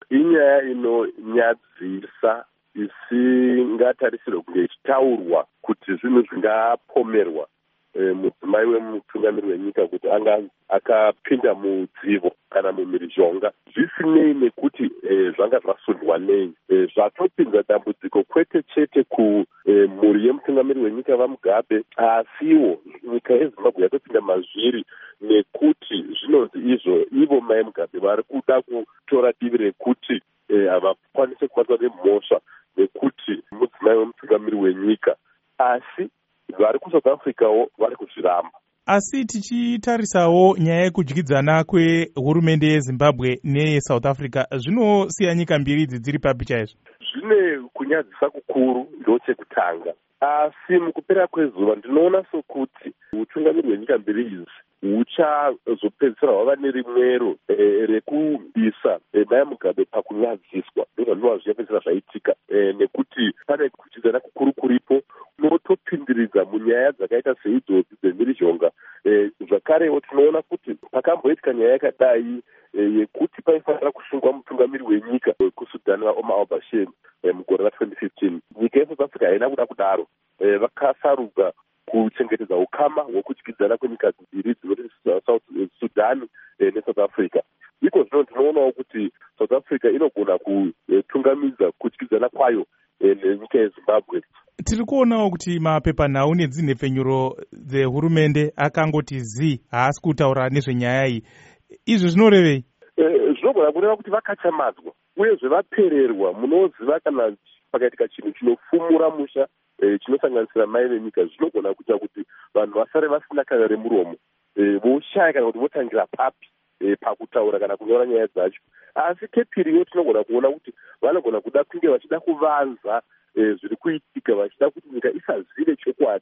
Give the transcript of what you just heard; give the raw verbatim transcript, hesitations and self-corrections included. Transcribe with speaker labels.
Speaker 1: inyaya inonyadzisa isingatarisirwe kunge ichitaurwa kuti zvinhu zvingapomerwa mudzimai wemutungamiri wenyika kuti anga akapinda mudzivo kana mumhirizhonga zvisinei nekuti zvanga zvasundwa nei. Zvatopinza dambudziko kwete chete kumhuri yemutungamiri wenyika vaMugabe, asiwo nyika yeZimbabwe yatopinda mazviri nekuti zvinonzi izvo ivo mai Mugabe vari kuda kutora divi rekuti havakwanise kubatwa nemhosva nekuti mudzimai wemutungamiri wenyika, asi vari kuSouth Africawo vari kuzviramba.
Speaker 2: Asi tichitarisawo nyaya yekudyidzana kwehurumende yeZimbabwe neyeSouth Africa, zvinosiya nyika mbiri idzi dziri papi chaizvo?
Speaker 1: Zvine kunyadzisa kukuru ndochekutanga, asi mukupera kwezuva ndinoona sokuti utungamiri hwenyika mbiri idzi huchazopedzisira hwava nerimwero rekubisa mai Mugabe pakunyadziswa. Ndizvo ndinova zvichapedzisira zvaitika nekuti pane kudyidzana kukuru kuripo unotopindiridza munyaya dzakaita seidzodzo dzemhirizhonga. Zvakarewo tinoona kuti pakamboitika nyaya yakadai yekuti paifanira kusungwa mutungamiri wenyika kuSudan vaOmar al-Bashir mugore ratwenty fifteen. Nyika yeSouth Africa haina kuda kudaro, vakasarudzwa kuchengetedza ukama hwekudyidzana kwenyika dziviri dzinoti Sudan neSouth Africa. Iko zvino tinoonawo kuti South Africa inogona kutungamidza kudyidzana kwayo nenyika yeZimbabwe.
Speaker 2: Tiri kuonawo kuti mapepanhau nedzinhepfenyuro dzehurumende akangoti zi haasi kutaura nezvenyaya iyi. Izvi zvinorevei?
Speaker 1: Zvinogona kureva kuti vakachamadzwa uyezve vapererwa. Munoziva kana pakaitika chinhu chinofumura musha chinosanganisira mai venyika, zvinogona kuita kuti vanhu vasare vasina kana remuromo, voshaya kana kuti votangira papi pakutaura kana kunyora nyaya dzacho. Asi kepiriyo tinogona kuona kuti vanogona kuda kunge vachida kuvanza zviri kuitika, vachida kuti nyika isazive chokwadi